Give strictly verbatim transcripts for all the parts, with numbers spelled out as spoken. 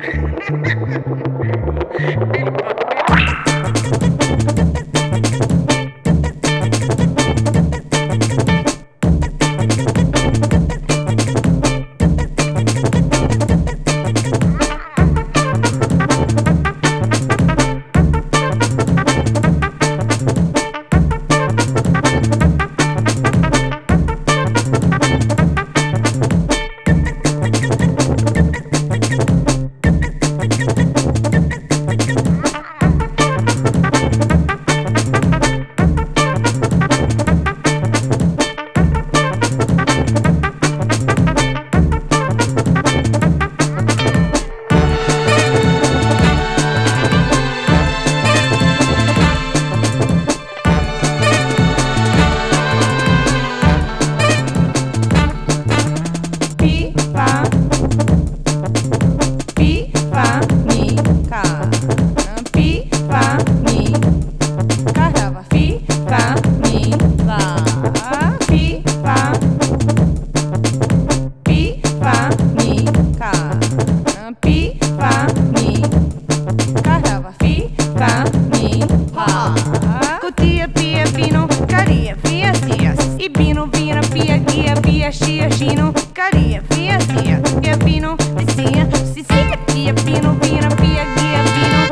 chia, chino, caria, fia, cia, pia, pino, vicia, cicia, pia, pino, vina, pia, guia, vino.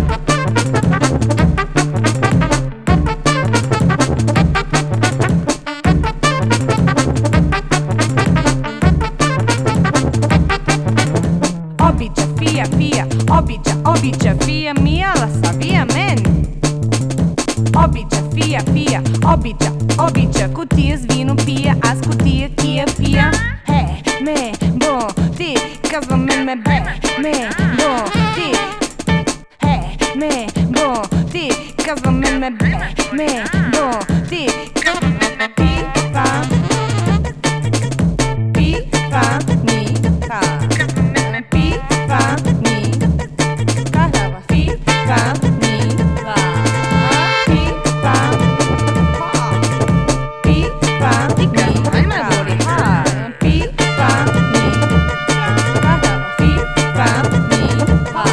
Obicha, fia, fia, obicha, obicha, fia, mia, la sabia, men. Obicha, fia, fia, obicha, obicha, cutias, vino, pia, as cutia, kia, pia. Hey, me, bo, ti, casa, me, me, be, me, bo, ti. Hey, me, bo, ti, casa, me, me, be, me, bo, ti. Pi, fa, pi, fa, mi, fa. Pi, fa, mi, caramba, fi, fa, mi, fa. Pi, fa, pi, fa, mi, fa. Pi, fa, mi, caramba, fi, fa, mi, fa.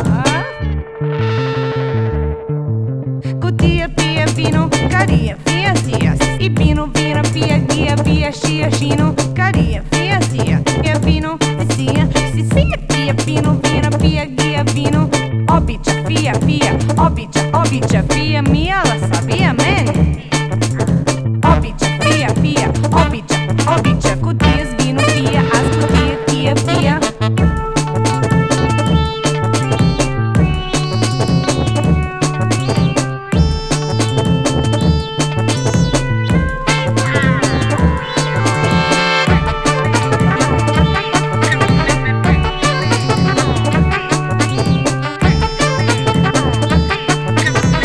Cutia, pia, vino, caria, fia, cia. E pino, vira, pia, guia, pia, chia, chino, caria, fia, cia. Pia, vino, vicia, cicia, pia, pino, vira, pia, guia, vino. Obicha, fia, fia, obicha, obicha, fia, mia, la sabia, men. Obicha, fia, fia, obicha, obicha, cutias, vino, pia, as cutia, kia, pia.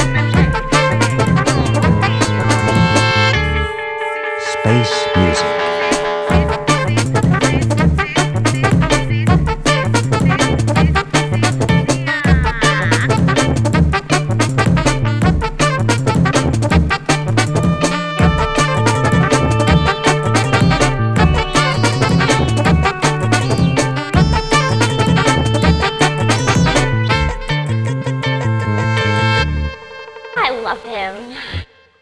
Space music.